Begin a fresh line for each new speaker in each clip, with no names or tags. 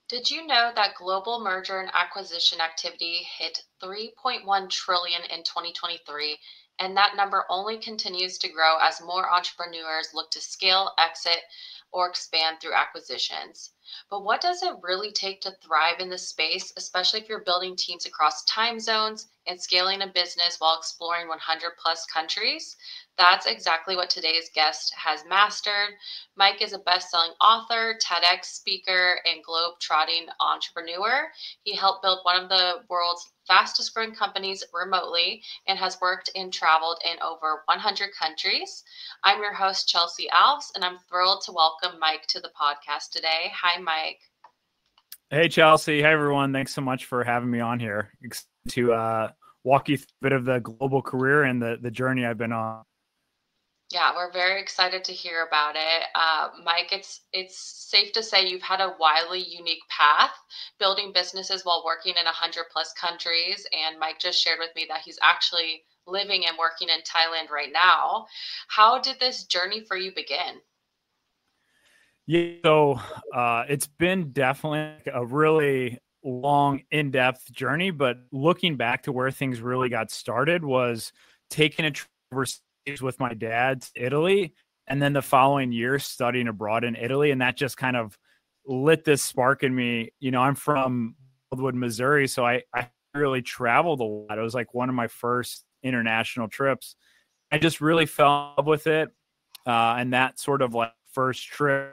Did you know that global merger and acquisition activity hit 3.1 trillion in 2023, and that number only continues to grow as more entrepreneurs look to scale, exit, or expand through acquisitions? But what does it really take to thrive in this space, especially if you're building teams across time zones and scaling a business while exploring 100 plus countries? That's exactly what today's guest has mastered. Mike is a best-selling author, TEDx speaker, and globe-trotting entrepreneur. He helped build one of the world's fastest-growing companies remotely and has worked and traveled in over 100 countries. I'm your host, Chelsea Alves, and I'm thrilled to welcome Mike to the podcast today. Hi, Mike.
Hey, Chelsea. Hey, everyone. Thanks so much for having me on here to walk you through a bit of the global career and the journey I've been on.
Yeah, we're very excited to hear about it. Mike, it's safe to say you've had a wildly unique path, building businesses while working in 100 plus countries. And Mike just shared with me that he's actually living and working in Thailand right now. How did this journey for you begin?
Yeah, so it's been definitely a really long, in-depth journey. But looking back to where things really got started was taking a trip overseas with my dad to Italy, and then the following year studying abroad in Italy, and that just kind of lit this spark in me. I'm from Wildwood, Missouri, so I really traveled a lot. It was like one of my first international trips. I just really fell in love with it, and that sort of like first trip,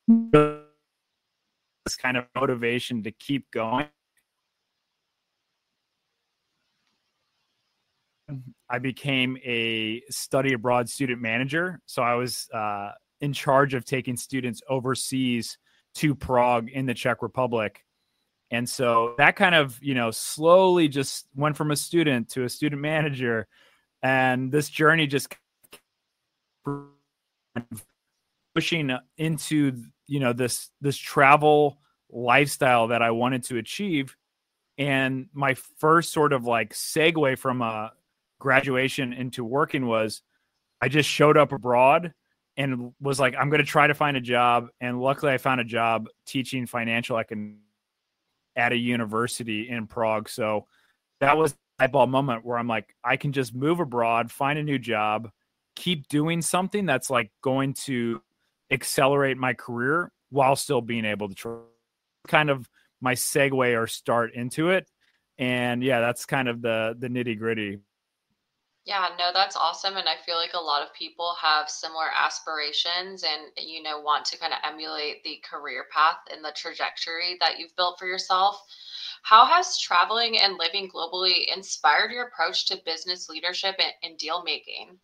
this kind of motivation to keep going. I became a study abroad student manager. So I was in charge of taking students overseas to Prague in the Czech Republic. And so that kind of, slowly just went from a student to a student manager. And this journey just pushing into, this travel lifestyle that I wanted to achieve. And my first sort of like segue from a graduation into working was I just showed up abroad and was like, I'm going to try to find a job. And luckily, I found a job teaching financial economics at a university in Prague. So that was a light bulb moment where I'm like, I can just move abroad, find a new job, keep doing something that's like going to accelerate my career while still being able to try. Kind of my segue or start into it. And yeah, that's kind of the nitty gritty.
Yeah, no, that's awesome. And I feel like a lot of people have similar aspirations and, want to kind of emulate the career path and the trajectory that you've built for yourself. How has traveling and living globally inspired your approach to business leadership and deal making?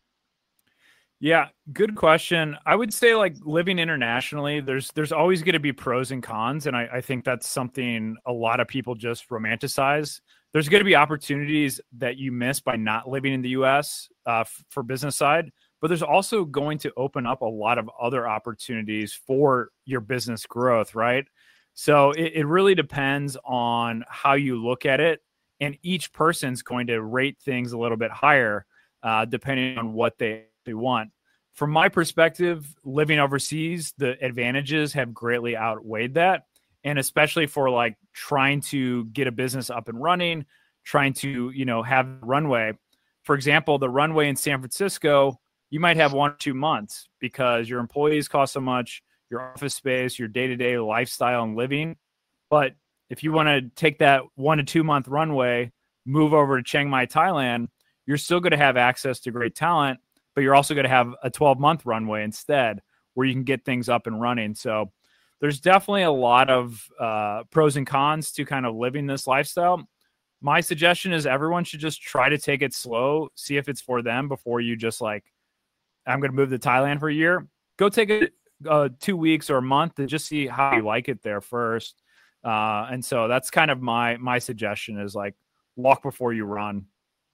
Yeah, good question. I would say like living internationally, there's always going to be pros and cons, and I think that's something a lot of people just romanticize. There's going to be opportunities that you miss by not living in the U.S. For business side, but there's also going to open up a lot of other opportunities for your business growth, right? So it really depends on how you look at it, and each person's going to rate things a little bit higher depending on what they want. From my perspective, living overseas, the advantages have greatly outweighed that. And especially for like trying to get a business up and running, trying to, have runway. For example, the runway in San Francisco, you might have 1 or 2 months because your employees cost so much, your office space, your day to day lifestyle and living. But if you want to take that 1 to 2 month runway, move over to Chiang Mai, Thailand, you're still going to have access to great talent, but you're also going to have a 12-month runway instead where you can get things up and running. So there's definitely a lot of pros and cons to kind of living this lifestyle. My suggestion is everyone should just try to take it slow, see if it's for them before you just like, I'm going to move to Thailand for a year. Go take it 2 weeks or a month and just see how you like it there first. And so that's kind of my suggestion is like walk before you run.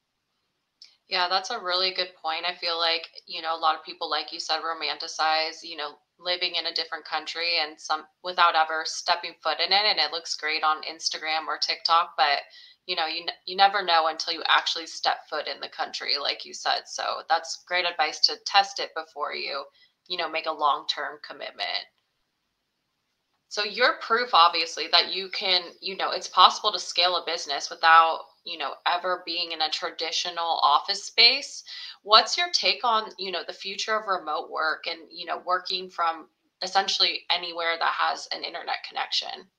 Yeah, that's a really good point. I feel like, a lot of people, like you said, romanticize, living in a different country and some without ever stepping foot in it. And it looks great on Instagram or TikTok, but you never know until you actually step foot in the country, like you said. So that's great advice to test it before you, make a long-term commitment. So you're proof, obviously, that you can, it's possible to scale a business without, ever being in a traditional office space. What's your take on, the future of remote work and, working from essentially anywhere that has an internet connection?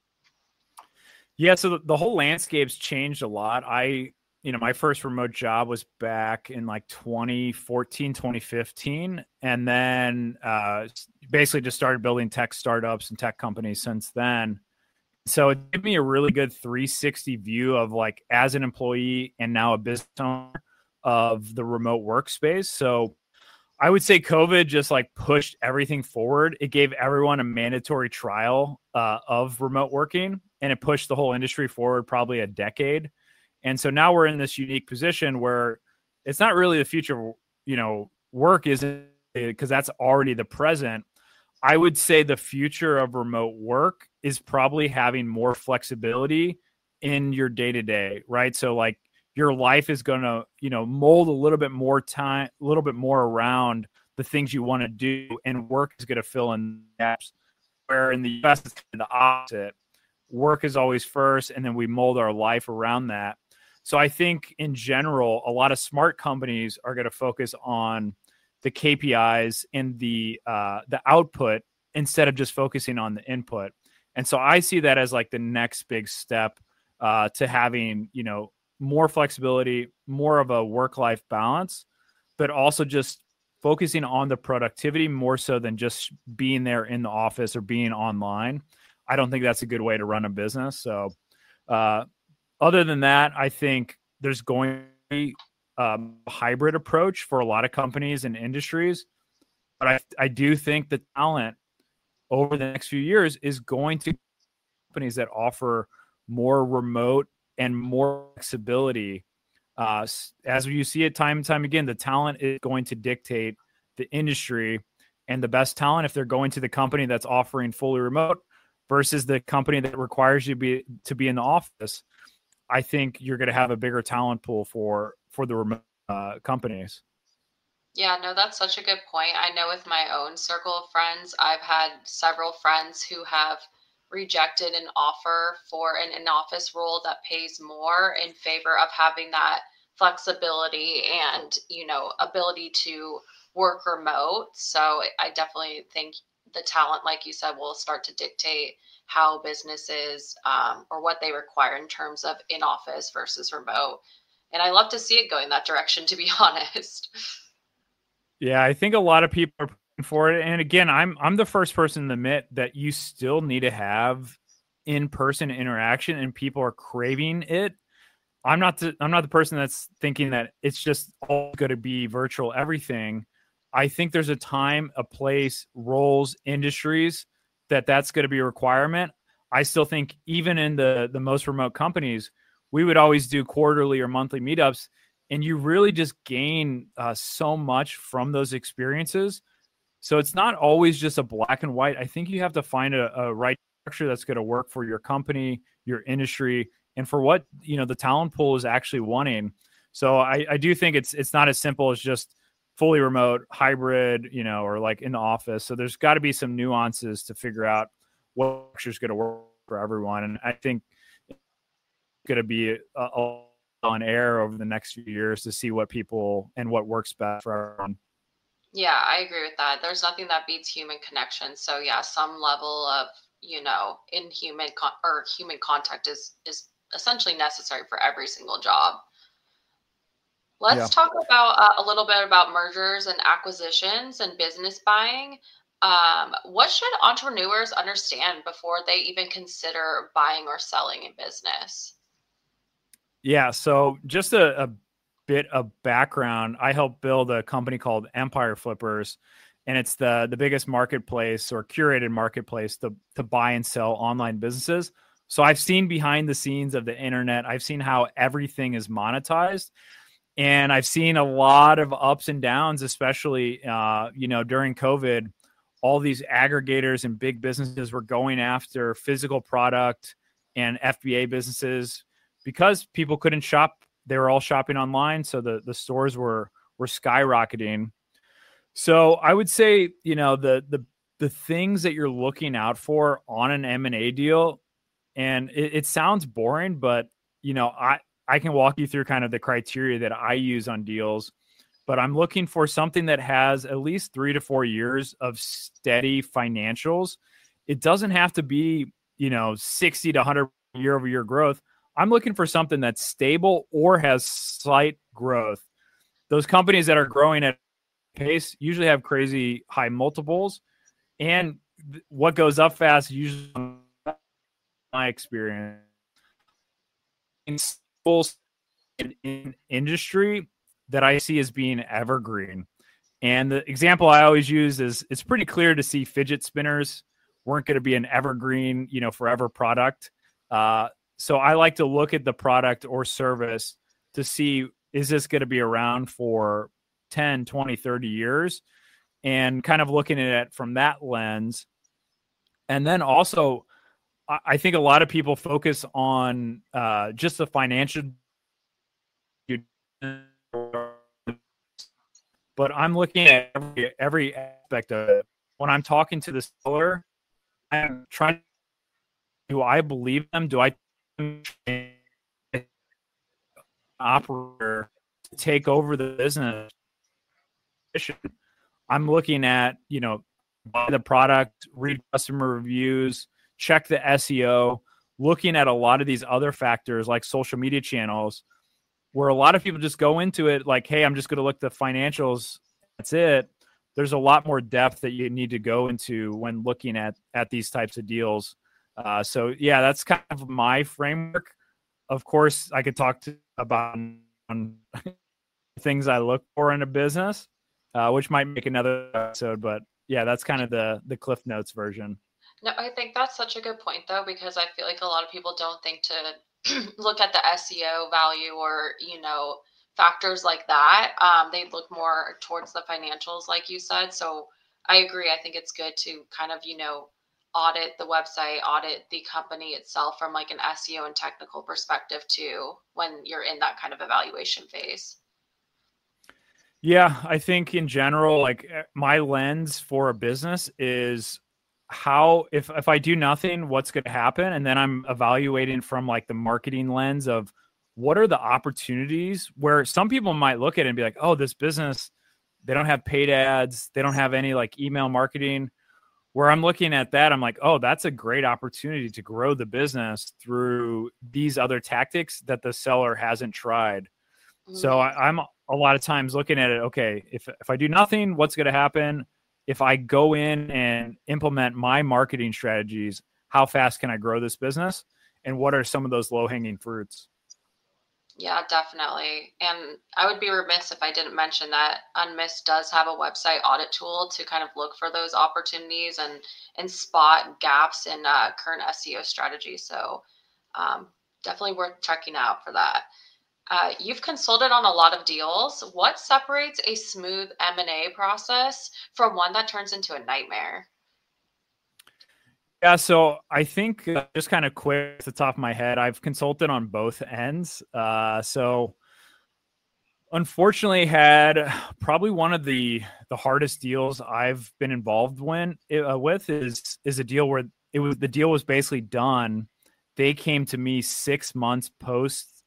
Yeah, so the whole landscape's changed a lot. My first remote job was back in like 2014, 2015. And then basically just started building tech startups and tech companies since then. So it gave me a really good 360 view of like as an employee and now a business owner of the remote workspace. So I would say COVID just like pushed everything forward. It gave everyone a mandatory trial of remote working, and it pushed the whole industry forward probably a decade. And so now we're in this unique position where it's not really the future, work isn't, because that's already the present. I would say the future of remote work is probably having more flexibility in your day to day, right? So like your life is going to, mold a little bit more time, a little bit more around the things you want to do, and work is going to fill in gaps. Where in the US, it's kind of the opposite. Work is always first, and then we mold our life around that. So I think in general, a lot of smart companies are going to focus on the KPIs and the output instead of just focusing on the input. And so I see that as like the next big step to having, more flexibility, more of a work-life balance, but also just focusing on the productivity more so than just being there in the office or being online. I don't think that's a good way to run a business. So other than that, I think there's going to be a hybrid approach for a lot of companies and industries. But I do think the talent over the next few years is going to be companies that offer more remote and more flexibility. As you see it time and time again, the talent is going to dictate the industry, and the best talent, if they're going to the company that's offering fully remote versus the company that requires you to be in the office, I think you're going to have a bigger talent pool for the remote companies.
Yeah, no, that's such a good point. I know with my own circle of friends, I've had several friends who have rejected an offer for an in-office role that pays more in favor of having that flexibility and, ability to work remote. So I definitely think the talent, like you said, will start to dictate how businesses or what they require in terms of in-office versus remote. And I love to see it going that direction, to be honest.
Yeah, I think a lot of people are pushing for it. And again, I'm the first person to admit that you still need to have in-person interaction, and people are craving it. I'm not the person that's thinking that it's just all going to be virtual everything. I think there's a time, a place, roles, industries that's going to be a requirement. I still think even in the most remote companies, we would always do quarterly or monthly meetups, and you really just gain so much from those experiences. So it's not always just a black and white. I think you have to find a right structure that's going to work for your company, your industry, and for what the talent pool is actually wanting. So I do think it's not as simple as just fully remote, hybrid, or like in the office. So there's got to be some nuances to figure out what structure is going to work for everyone. And I think it's going to be on air over the next few years to see what people and what works best for everyone.
Yeah, I agree with that. There's nothing that beats human connection. So yeah, some level of, or human contact is essentially necessary for every single job. Let's talk about a little bit about mergers and acquisitions and business buying. What should entrepreneurs understand before they even consider buying or selling a business?
Yeah. So just a bit of background. I helped build a company called Empire Flippers, and it's the biggest marketplace or curated marketplace to buy and sell online businesses. So I've seen behind the scenes of the internet. I've seen how everything is monetized. And I've seen a lot of ups and downs, especially, during COVID. All these aggregators and big businesses were going after physical product and FBA businesses because people couldn't shop. They were all shopping online. So the stores were skyrocketing. So I would say, the the things that you're looking out for on an M&A deal, and it sounds boring, but I can walk you through kind of the criteria that I use on deals. But I'm looking for something that has at least 3 to 4 years of steady financials. It doesn't have to be 60 to 100 year over year growth. I'm looking for something that's stable or has slight growth. Those companies that are growing at pace usually have crazy high multiples, and what goes up fast usually, my experience, in industry that I see as being evergreen. And the example I always use is it's pretty clear to see fidget spinners weren't going to be an evergreen, forever product. So I like to look at the product or service to see, is this going to be around for 10, 20, 30 years? And kind of looking at it from that lens. And then also, I think a lot of people focus on just the financial, but I'm looking at every aspect of it. When I'm talking to the seller, I'm trying, do I believe them? Do I operator to take over the business? I'm looking at, buy the product, read customer reviews, check the SEO, looking at a lot of these other factors like social media channels, where a lot of people just go into it like, hey, I'm just going to look at the financials. That's it. There's a lot more depth that you need to go into when looking at these types of deals. So yeah, that's kind of my framework. Of course, I could talk about things I look for in a business, which might make another episode, but yeah, that's kind of the Cliff Notes version.
No, I think that's such a good point though, because I feel like a lot of people don't think to look at the SEO value or, factors like that. They look more towards the financials, like you said. So I agree. I think it's good to kind of, audit the website, audit the company itself from like an SEO and technical perspective too, when you're in that kind of evaluation phase.
Yeah, I think in general, like my lens for a business is how, if I do nothing, what's going to happen? And then I'm evaluating from like the marketing lens of what are the opportunities, where some people might look at it and be like, oh, this business, they don't have paid ads. They don't have any like email marketing. Where I'm looking at that, I'm like, oh, that's a great opportunity to grow the business through these other tactics that the seller hasn't tried. So I'm a lot of times looking at it, okay, if I do nothing, what's going to happen? If I go in and implement my marketing strategies, how fast can I grow this business? And what are some of those low-hanging fruits?
Yeah, definitely. And I would be remiss if I didn't mention that Unmissed does have a website audit tool to kind of look for those opportunities and spot gaps in current SEO strategy. So definitely worth checking out for that. You've consulted on a lot of deals. What separates a smooth M&A process from one that turns into a nightmare?
Yeah, so I think just kind of quick at the top of my head, I've consulted on both ends. So unfortunately had probably one of the hardest deals I've been involved with is a deal where the deal was basically done. They came to me 6 months post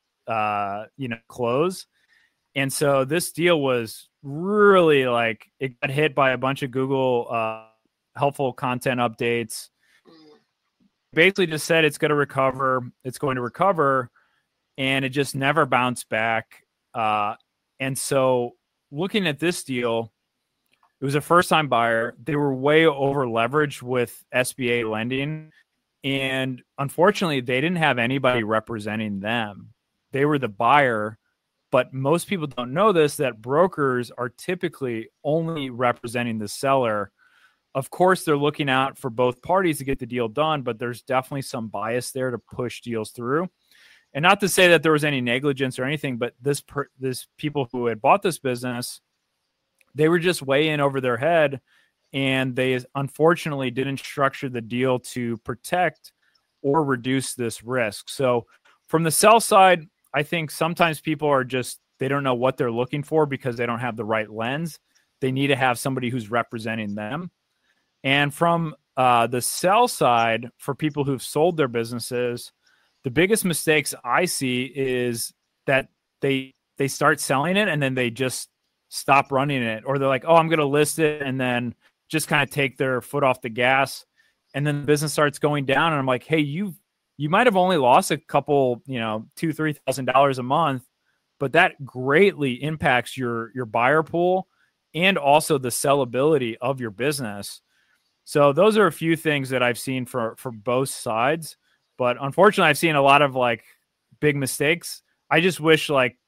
close. And so this deal was really like, it got hit by a bunch of Google helpful content updates. Basically just said it's going to recover, and it just never bounced back. And so looking at this deal, it was a first-time buyer. They were way over leveraged with SBA lending, and unfortunately, they didn't have anybody representing them. They were the buyer, but most people don't know this, that brokers are typically only representing the seller. Of course, they're looking out for both parties to get the deal done, but there's definitely some bias there to push deals through. And not to say that there was any negligence or anything, but this people who had bought this business, they were just way in over their head, and they unfortunately didn't structure the deal to protect or reduce this risk. So from the sell side, I think sometimes people are they don't know what they're looking for because they don't have the right lens. They need to have somebody who's representing them. And from the sell side, for people who've sold their businesses, the biggest mistakes I see is that they start selling it and then they just stop running it, or they're like, oh, I'm going to list it, and then just kind of take their foot off the gas, and then the business starts going down. And I'm like, hey, you might have only lost a couple, $2,000-$3,000 a month, but that greatly impacts your buyer pool and also the sellability of your business. So those are a few things that I've seen for both sides. But unfortunately, I've seen a lot of like big mistakes. I just wish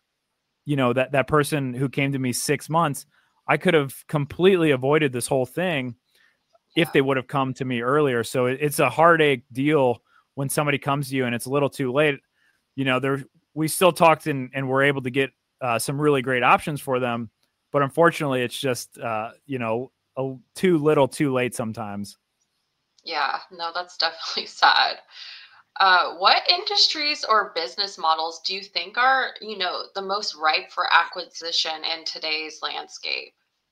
that person who came to me 6 months, I could have completely avoided this whole thing if they would have come to me earlier. So it's a heartache deal when somebody comes to you and it's a little too late. We still talked and were able to get some really great options for them. But unfortunately, it's just, too little, too late sometimes.
Yeah, no, that's definitely sad. What industries or business models do you think are, the most ripe for acquisition in today's landscape?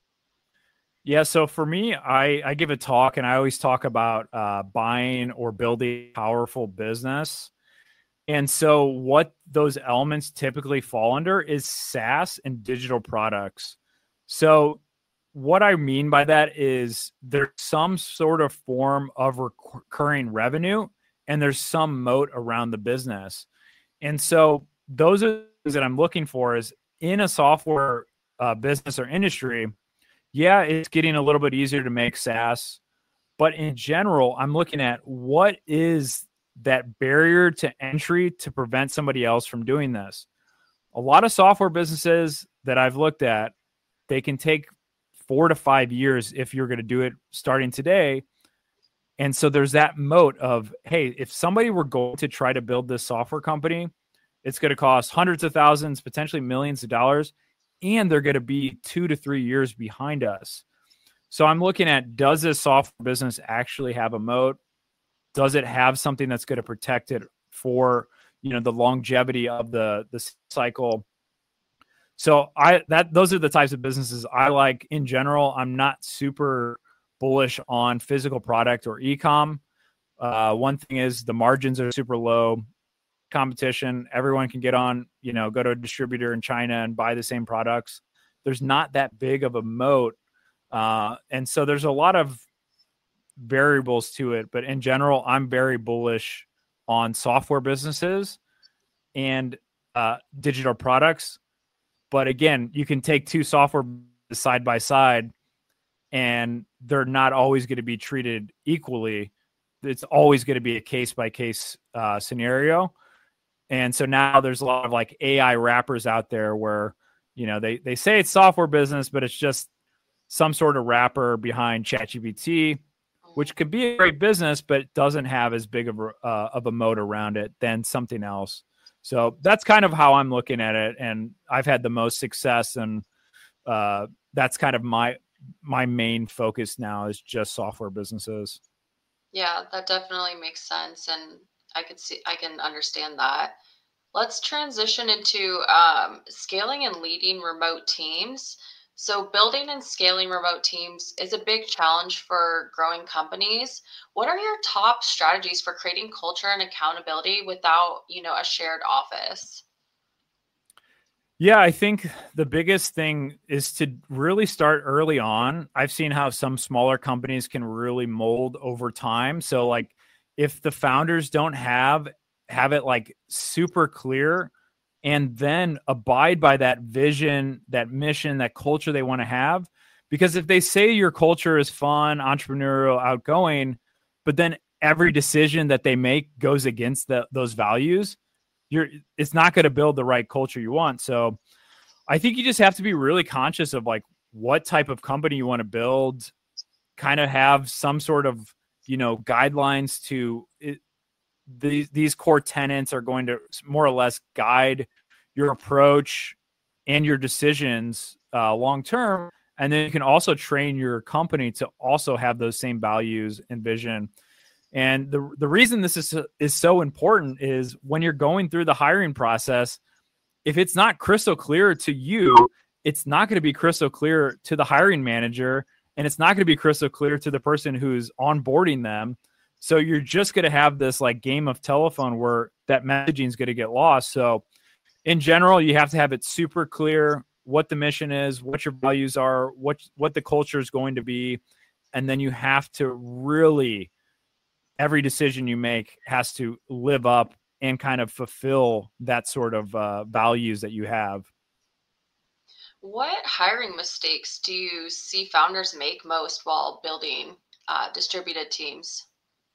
Yeah, so for me, I give a talk and I always talk about buying or building a powerful business. And so what those elements typically fall under is SaaS and digital products. So what I mean by that is there's some sort of form of recurring revenue and there's some moat around the business. And so those are the things that I'm looking for is in a software business or industry. Yeah, it's getting a little bit easier to make SaaS, but in general, I'm looking at what is that barrier to entry to prevent somebody else from doing this. A lot of software businesses that I've looked at, they can take 4 to 5 years if you're going to do it starting today. And so there's that moat of, hey, if somebody were going to try to build this software company, it's going to cost hundreds of thousands, potentially millions of dollars, and they're going to be 2 to 3 years behind us. So I'm looking at, does this software business actually have a moat? Does it have something that's going to protect it for, the longevity of the cycle? So those are the types of businesses I like in general. I'm not super bullish on physical product or e-com. One thing is the margins are super low. Competition, everyone can get on, go to a distributor in China and buy the same products. There's not that big of a moat. And so there's a lot of variables to it. But in general, I'm very bullish on software businesses and digital products. But again, you can take two software side by side and they're not always going to be treated equally. It's always going to be a case by case scenario. And so now there's a lot of like AI wrappers out there where, they say it's software business, but it's just some sort of wrapper behind ChatGPT, which could be a great business, but it doesn't have as big of a moat around it than something else. So that's kind of how I'm looking at it. And I've had the most success, and that's kind of my main focus now is just software businesses.
Yeah, that definitely makes sense. And I can understand that. Let's transition into scaling and leading remote teams. So building and scaling remote teams is a big challenge for growing companies. What are your top strategies for creating culture and accountability without, a shared office?
Yeah, I think the biggest thing is to really start early on. I've seen how some smaller companies can really mold over time. So like if the founders don't have it like super clear and then abide by that vision, that mission, that culture they want to have. Because if they say your culture is fun, entrepreneurial, outgoing, but then every decision that they make goes against those values, it's not going to build the right culture you want. So I think you just have to be really conscious of like what type of company you want to build, kind of have some sort of, guidelines to it. These core tenets are going to more or less guide your approach and your decisions long term. And then you can also train your company to also have those same values and vision. And the reason this is so important is when you're going through the hiring process, if it's not crystal clear to you, it's not going to be crystal clear to the hiring manager. and it's not going to be crystal clear to the person who's onboarding them. So you're just going to have this like game of telephone where that messaging is going to get lost. So in general, you have to have it super clear what the mission is, what your values are, what the culture is going to be. And then you have to really, every decision you make has to live up and kind of fulfill that sort of values that you have.
What hiring mistakes do you see founders make most while building distributed teams?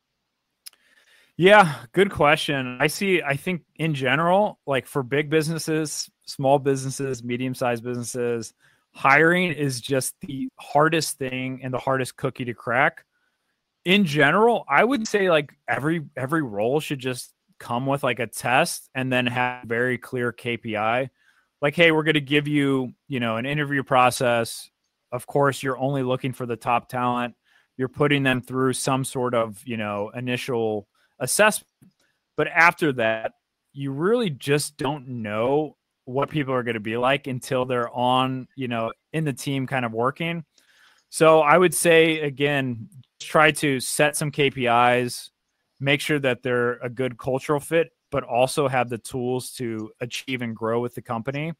Yeah, good question. I think in general, like for big businesses, small businesses, medium-sized businesses, hiring is just the hardest thing and the hardest cookie to crack. In general, I would say like every role should just come with like a test and then have very clear KPI. Like, hey, we're going to give you, an interview process. Of course, you're only looking for the top talent. You're putting them through some sort of, initial assessment. But after that, you really just don't know what people are going to be like until they're on, in the team kind of working. So I would say, again, try to set some KPIs, make sure that they're a good cultural fit, but also have the tools to achieve and grow with the company.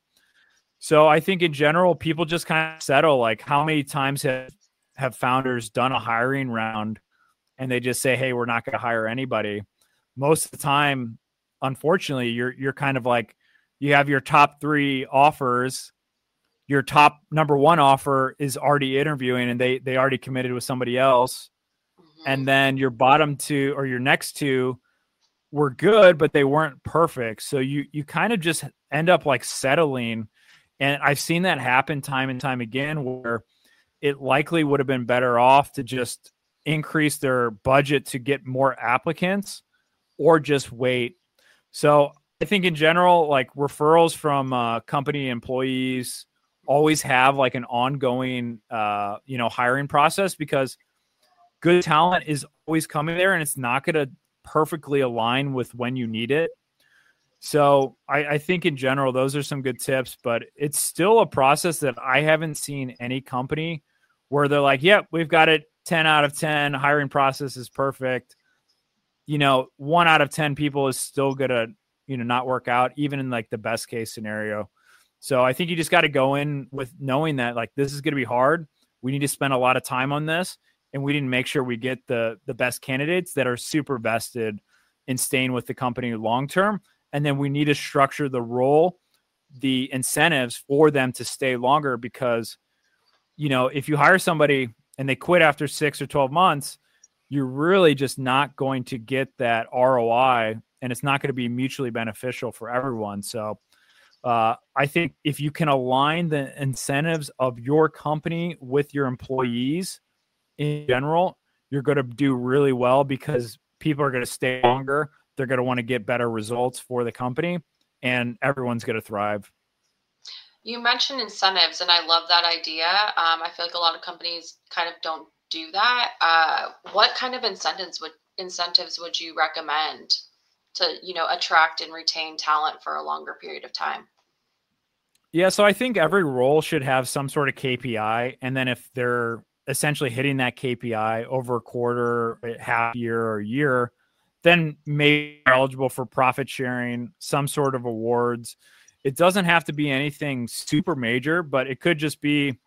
So I think in general, people just kind of settle, like how many times have founders done a hiring round and they just say, hey, we're not going to hire anybody. Most of the time, unfortunately, you're kind of like, you have your top 3 offers. Your top number 1 offer is already interviewing and they already committed with somebody else.
Mm-hmm.
And then your bottom 2 or your next 2 were good, but they weren't perfect. So you kind of just end up like settling. And I've seen that happen time and time again where it likely would have been better off to just increase their budget to get more applicants or just wait. So I think in general, like referrals from company employees always have like an ongoing, hiring process, because good talent is always coming there and it's not going to perfectly align with when you need it. So I think in general, those are some good tips, but it's still a process that I haven't seen any company where they're like, yep, we've got it 10 out of 10, hiring process is perfect. 1 out of 10 people is still going to, not work out, even in like the best case scenario. So I think you just got to go in with knowing that like, this is going to be hard. We need to spend a lot of time on this. And we need to make sure we get the best candidates that are super vested in staying with the company long-term. And then we need to structure the role, the incentives for them to stay longer, because, if you hire somebody and they quit after 6 or 12 months, you're really just not going to get that ROI, and it's not going to be mutually beneficial for everyone. So I think if you can align the incentives of your company with your employees in general, you're going to do really well, because people are going to stay longer. They're going to want to get better results for the company, and everyone's going to thrive.
You mentioned incentives, and I love that idea. I feel like a lot of companies kind of don't do that. What kind of incentives would you recommend to, attract and retain talent for a longer period of time?
Yeah, so I think every role should have some sort of KPI, and then if they're essentially hitting that KPI over a quarter, half year, or year, then maybe eligible for profit sharing, some sort of awards. It doesn't have to be anything super major, but it could just be,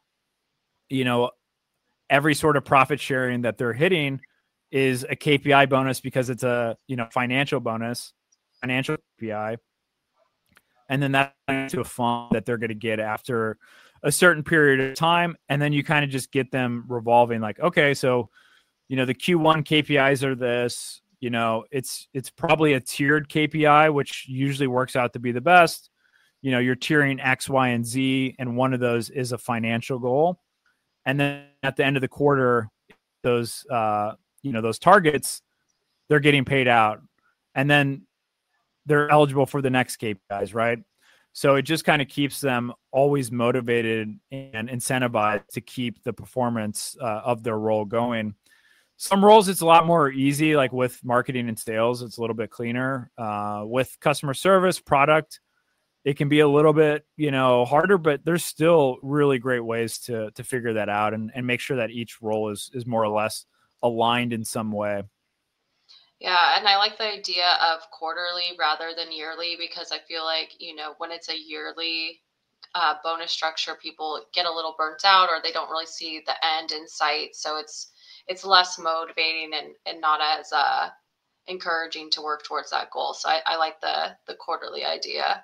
every sort of profit sharing that they're hitting is a KPI bonus, because it's a, financial bonus, financial KPI. And then that's to a fund that they're going to get after a certain period of time. And then you kind of just get them revolving, like, okay, so, the Q1 KPIs are this, it's probably a tiered KPI, which usually works out to be the best. You're tiering X, Y, and Z, and one of those is a financial goal. And then at the end of the quarter, those, those targets, they're getting paid out. And then they're eligible for the next KPIs, right? So it just kind of keeps them always motivated and incentivized to keep the performance of their role going. Some roles, it's a lot more easy, like with marketing and sales, it's a little bit cleaner. With customer service, product, it can be a little bit, harder, but there's still really great ways to figure that out and make sure that each role is more or less aligned in some way.
Yeah, and I like the idea of quarterly rather than yearly because I feel like, when it's a yearly bonus structure, people get a little burnt out or they don't really see the end in sight. So it's less motivating and not as encouraging to work towards that goal. So I like the quarterly idea.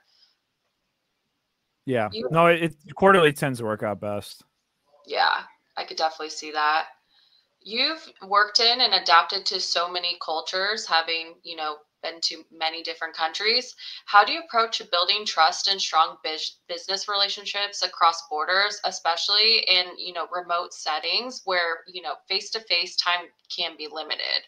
Yeah.
You,
No, it quarterly tends to work out best.
yeah, I could definitely see that. You've worked in and adapted to so many cultures, having, been to many different countries. How do you approach building trust and strong business relationships across borders, especially in, remote settings where, face-to-face time can be limited?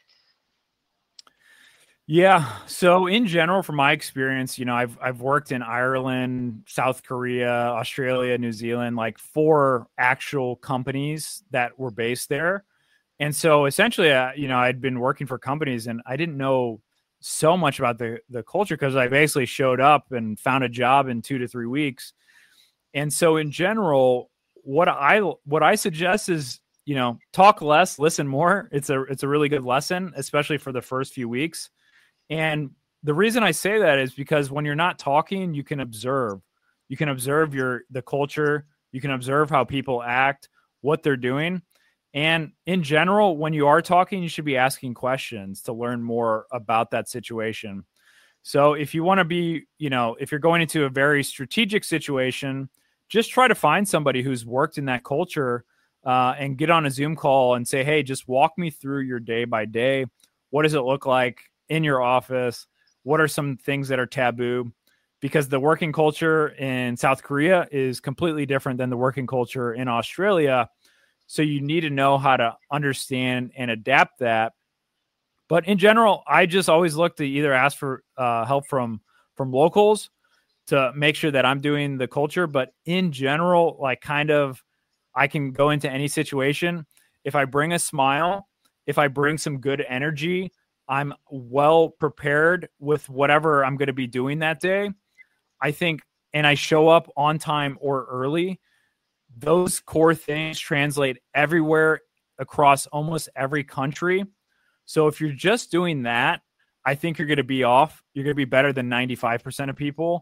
Yeah. So in general, from my experience, I've worked in Ireland, South Korea, Australia, New Zealand, like 4 actual companies that were based there. And so essentially, I'd been working for companies and I didn't know so much about the culture because I basically showed up and found a job in 2 to 3 weeks. And so in general, what I suggest is, talk less, listen more. It's a really good lesson, especially for the first few weeks. And the reason I say that is because when you're not talking, you can observe. You can observe the culture, you can observe how people act, what they're doing. And in general, when you are talking, you should be asking questions to learn more about that situation. So if you want to be, if you're going into a very strategic situation, just try to find somebody who's worked in that culture and get on a Zoom call and say, hey, just walk me through your day by day. What does it look like in your office? What are some things that are taboo? Because the working culture in South Korea is completely different than the working culture in Australia. So you need to know how to understand and adapt that. But in general, I just always look to either ask for help from locals to make sure that I'm doing the culture. But in general, like kind of, I can go into any situation. If I bring a smile, if I bring some good energy, I'm well prepared with whatever I'm going to be doing that day. I think, and I show up on time or early, those core things translate everywhere across almost every country. So if you're just doing that, I think you're going to be off. You're going to be better than 95% of people.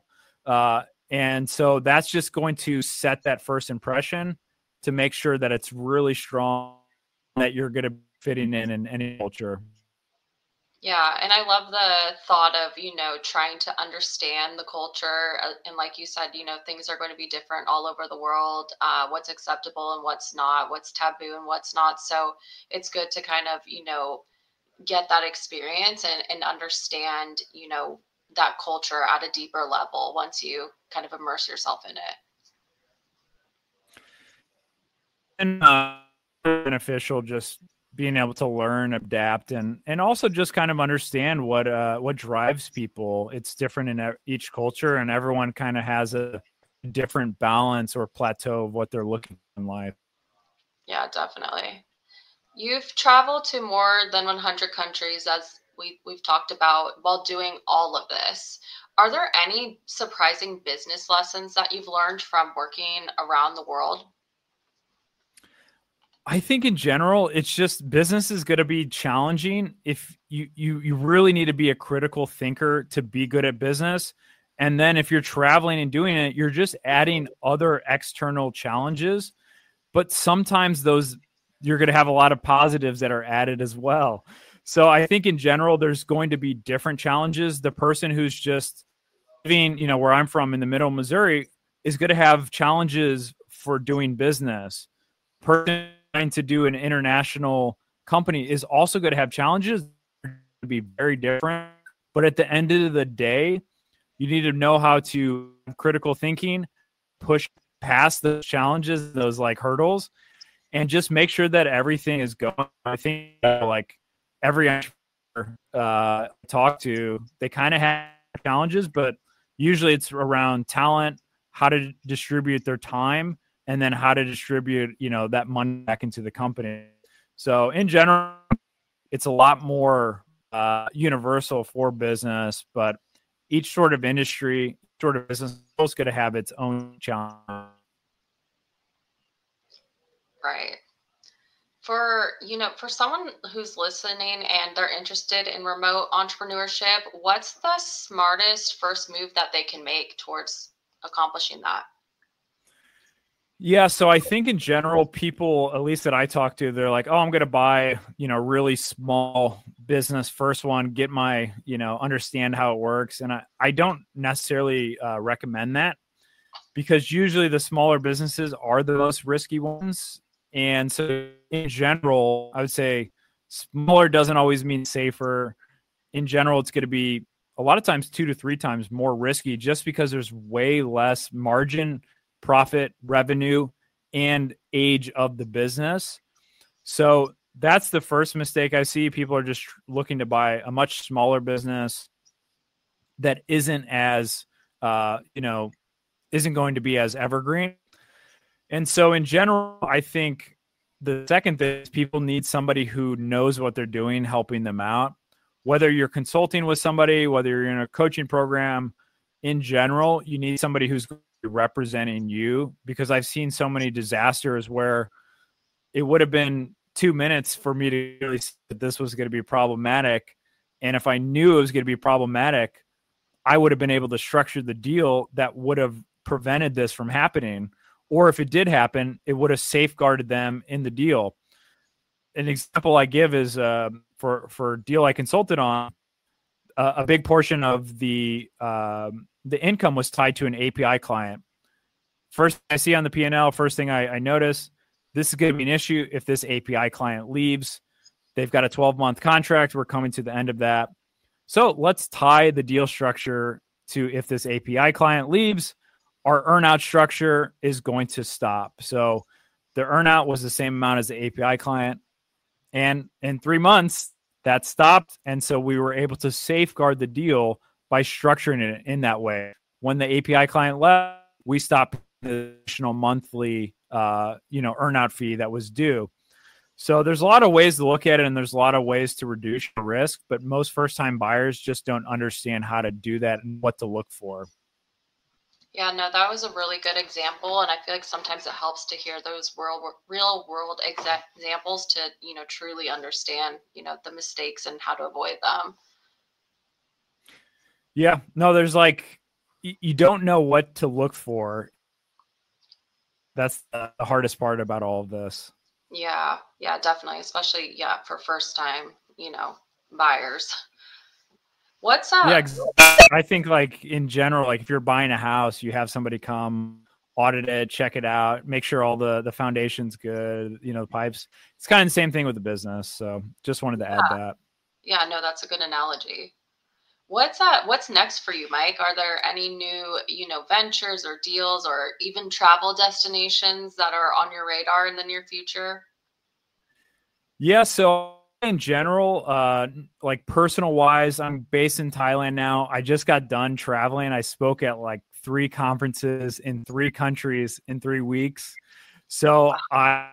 And so that's just going to set that first impression to make sure that it's really strong, that you're going to be fitting in any culture.
Yeah, and I love the thought of, trying to understand the culture. And like you said, things are going to be different all over the world, what's acceptable and what's not, what's taboo and what's not. So it's good to kind of, get that experience and understand, that culture at a deeper level once you kind of immerse yourself in it.
And beneficial just being able to learn, adapt, and also just kind of understand what drives people. It's different in each culture, and everyone kind of has a different balance or plateau of what they're looking for in life.
Yeah, definitely. You've traveled to more than 100 countries, as we've talked about, while doing all of this. Are there any surprising business lessons that you've learned from working around the world?
I think in general, it's just business is going to be challenging. If you really need to be a critical thinker to be good at business. And then if you're traveling and doing it, you're just adding other external challenges. But sometimes those you're going to have a lot of positives that are added as well. So I think in general, there's going to be different challenges. The person who's just living, where I'm from in the middle of Missouri is going to have challenges for doing business. Person trying to do an international company is also going to have challenges to be very different. But at the end of the day, you need to know how to critical thinking, push past the challenges, those like hurdles, and just make sure that everything is going. I think like every entrepreneur talk to, they kind of have challenges, but usually it's around talent, how to distribute their time, and then how to distribute, that money back into the company. So in general, it's a lot more universal for business, but each sort of industry sort of business is going to have its own challenge.
Right. For, for someone who's listening and they're interested in remote entrepreneurship, what's the smartest first move that they can make towards accomplishing that?
Yeah, so I think in general, people, at least that I talk to, they're like, "Oh, I'm going to buy, really small business first one, get my, understand how it works." And I don't necessarily recommend that, because usually the smaller businesses are the most risky ones. And so in general, I would say smaller doesn't always mean safer. In general, it's going to be a lot of times 2 to 3 times more risky, just because there's way less margin, profit, revenue, and age of the business. So that's the first mistake I see. People are just looking to buy a much smaller business that isn't as, isn't going to be as evergreen. And so in general, I think the second thing is people need somebody who knows what they're doing, helping them out. Whether you're consulting with somebody, whether you're in a coaching program, in general, you need somebody who's representing you, because I've seen so many disasters where it would have been 2 minutes for me to really see that this was going to be problematic. And if I knew it was going to be problematic, I would have been able to structure the deal that would have prevented this from happening. Or if it did happen, it would have safeguarded them in the deal. An example I give is for a deal I consulted on, a big portion of the income was tied to an API client. First I see on the P&L, first thing I notice, this is going to be an issue if this API client leaves. They've got a 12-month contract. We're coming to the end of that. So let's tie the deal structure to, if this API client leaves, our earnout structure is going to stop. So the earnout was the same amount as the API client. And in 3 months, that stopped. And so we were able to safeguard the deal by structuring it in that way. When the API client left, we stopped the additional monthly, earnout fee that was due. So there's a lot of ways to look at it, and there's a lot of ways to reduce your risk, but most first-time buyers just don't understand how to do that and what to look for.
Yeah, no, that was a really good example. And I feel like sometimes it helps to hear those real world examples to, truly understand, the mistakes and how to avoid them.
Yeah, no, there's you don't know what to look for. That's the hardest part about all of this.
Yeah, definitely. Especially, for first time, buyers. What's up?
Yeah, I think in general, if you're buying a house, you have somebody come audit it, check it out, make sure all the foundation's good, the pipes. It's kind of the same thing with the business. So just wanted to add that.
Yeah, no, that's a good analogy. What's next for you, Mike? Are there any new, ventures or deals or even travel destinations that are on your radar in the near future?
Yeah, so in general, personal wise, I'm based in Thailand now. I just got done traveling. I spoke at 3 conferences in 3 countries in 3 weeks. So I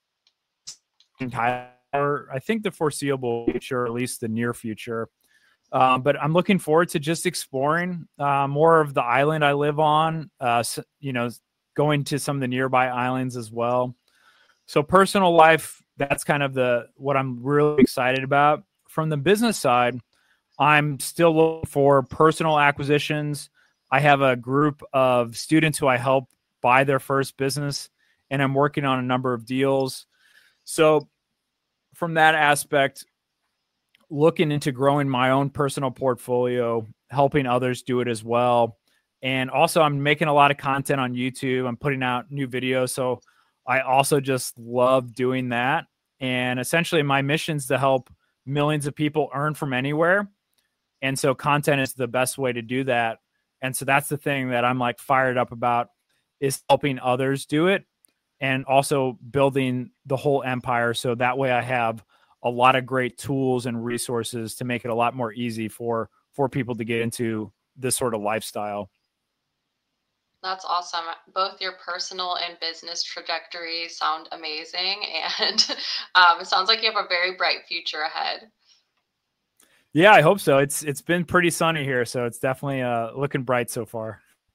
think the foreseeable future, or at least the near future. But I'm looking forward to just exploring more of the island I live on, going to some of the nearby islands as well. So personal life, that's kind of what I'm really excited about. From the business side, I'm still looking for personal acquisitions. I have a group of students who I help buy their first business, and I'm working on a number of deals. So from that aspect, looking into growing my own personal portfolio, helping others do it as well. And also I'm making a lot of content on YouTube. I'm putting out new videos. So I also just love doing that. And essentially my mission is to help millions of people earn from anywhere. And so content is the best way to do that. And so that's the thing that I'm fired up about, is helping others do it, and also building the whole empire. So that way I have a lot of great tools and resources to make it a lot more easy for people to get into this sort of lifestyle.
That's awesome. Both your personal and business trajectories sound amazing. And it sounds like you have a very bright future ahead.
Yeah, I hope so. It's been pretty sunny here, so it's definitely looking bright so far.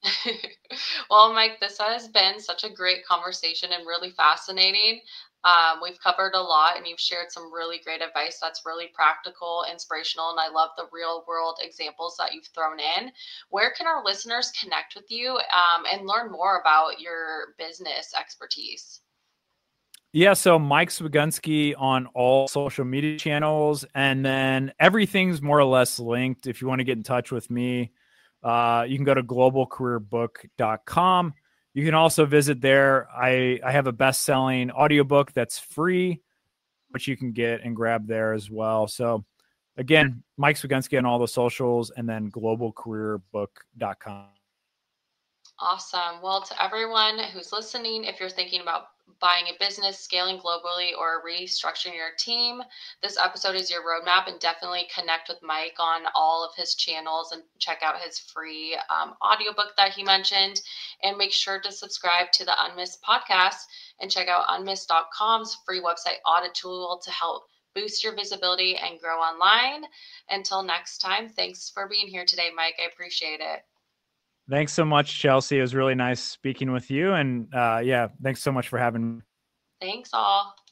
Well, Mike, this has been such a great conversation and really fascinating. We've covered a lot and you've shared some really great advice that's really practical, inspirational, and I love the real world examples that you've thrown in. Where can our listeners connect with you and learn more about your business expertise?
Yeah, so Mike Swagunski on all social media channels, and then everything's more or less linked. If you want to get in touch with me, you can go to globalcareerbook.com. You can also visit there. I have a best-selling audiobook that's free, which you can get and grab there as well. So again, Mike Swagunski on all the socials, and then globalcareerbook.com.
Awesome. Well, to everyone who's listening, if you're thinking about buying a business, scaling globally, or restructuring your team, this episode is your roadmap, and definitely connect with Mike on all of his channels and check out his free audiobook that he mentioned. And make sure to subscribe to the Unmissed podcast and check out unmissed.com's free website audit tool to help boost your visibility and grow online. Until next time, thanks for being here today, Mike. I appreciate it.
Thanks so much, Chelsea. It was really nice speaking with you. And yeah, thanks so much for having me.
Thanks all.